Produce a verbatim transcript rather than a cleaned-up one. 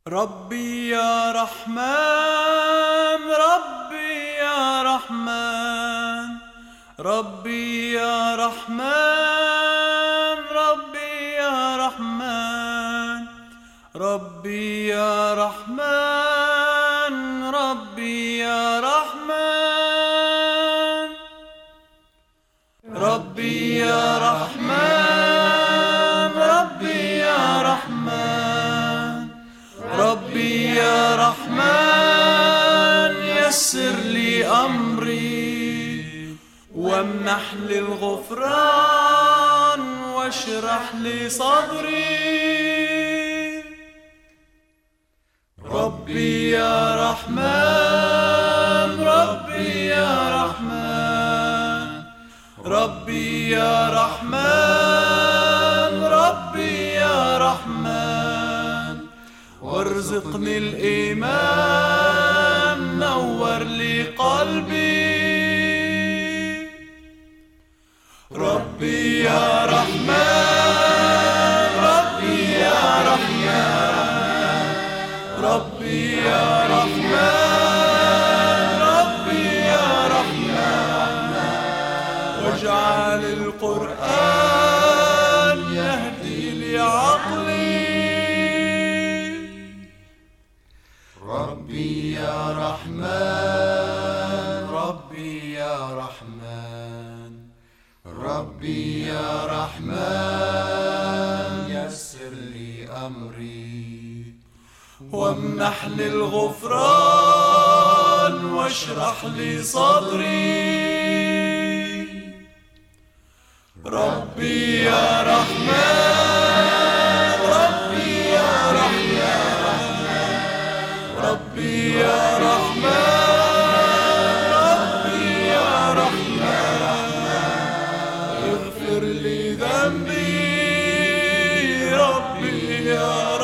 ربي يا رحمن، ربي يا رحمن، ربي يا رحمن، ربي يا رحمن، ربي يا رحمن، ربي يا رحمن، ربي يا رحمن، ربي يا رحمن، ربي يا رحمن، يسر لي أمري وامنح لي الغفران واشرح لي صدري. ربي يا رحمن، ربي يا رحمن، ربي يا رحمن، ربي يا رحمن، وارزقني الإيمان، نور لي قلبي. ربي يا رحمن، ربي يا رحمن، ربي يا رحمن، ربي يا رحمن، واجعل القرآن يهدي لي عقلي. ربي يا رحمن، ربي يا رحمن، ربي يا رحمن، يسر لي أمري وامنح لي الغفران واشرح لي صدري. ربي يا رحمن، ربي يا رحمن، ربي يا رحمن، ربي يا رحمن، اغفر لي ذنبي. ربي يا رحمن.